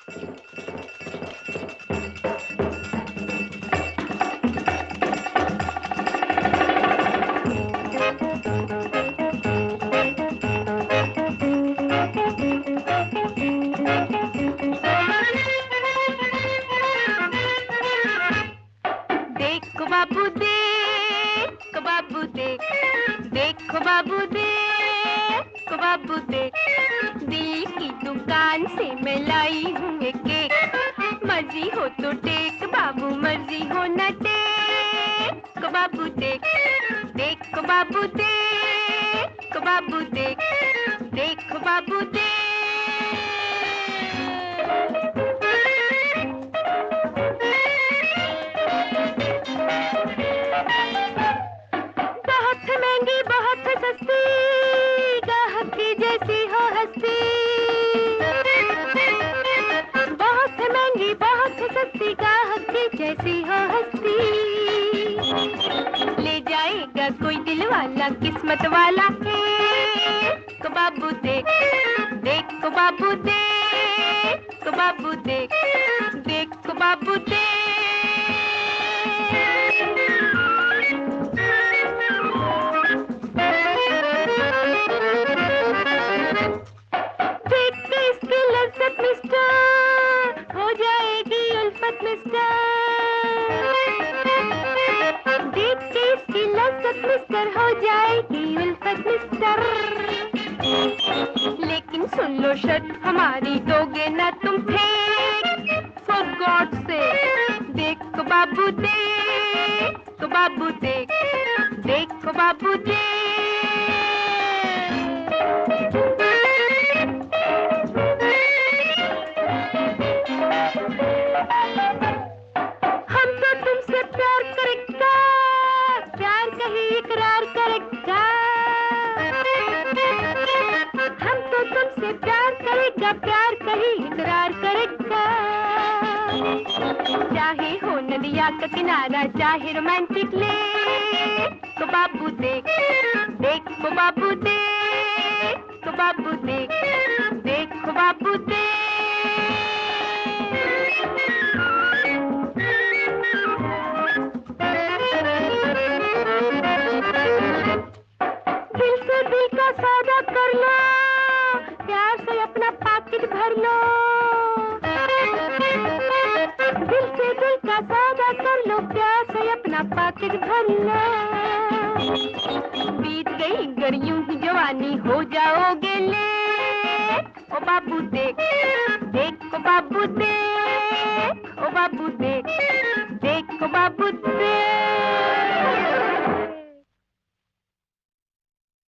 बाबू देख, बाबू देख, देखो बाबू देख, बाबू देख, दिल की दुकान से मैं लाई हूँ एक केक। मर्जी हो तो टेक बाबू, मर्जी हो न टेक। बाबू देख, देखो बाबू देख, बाबू देख, देखो बाबू देख। बहुत महंगी बहुत सस्ती, गाहक की जैसी हो हस्ती। बहुत महंगी बहुत सस्ती, गाहक की जैसी हो हस्ती। ले जाएगा कोई दिल वाला किस्मत वाला है। बाबू देख, देखो बाबू देख, बाबू देख, देखो बाबू देख। हो जाएगी उल्फत मिस्टर, देख के इसकी लज्जत मिस्टर, हो जाएगी उल्फत मिस्टर। लेकिन सुन लो शर्त हमारी, दोगे ना तुम फेंक। फॉर गॉड से देखो बाबू देख, बाबू देख, देखो बाबू देख। इकरार करेगा, हम तो तुमसे प्यार करेगा, प्यार कहीं इकरार करेगा। चाहे हो नदिया का किनारा, चाहे रोमांटिक ले। तो बाबू देख, देखो बाबू देख, तो बाबू देख, देखो बाबू देख। दिल का सौदा कर लो, प्यार से अपना पाकिट भर लो। दिल से दिल का सौदा कर लो, प्यार से अपना पाकिट भर लो। बीत गई गरियों की जवानी, हो जाओगे ले। ओ बाबू देख, देखो बाबू देख, ओ बाबू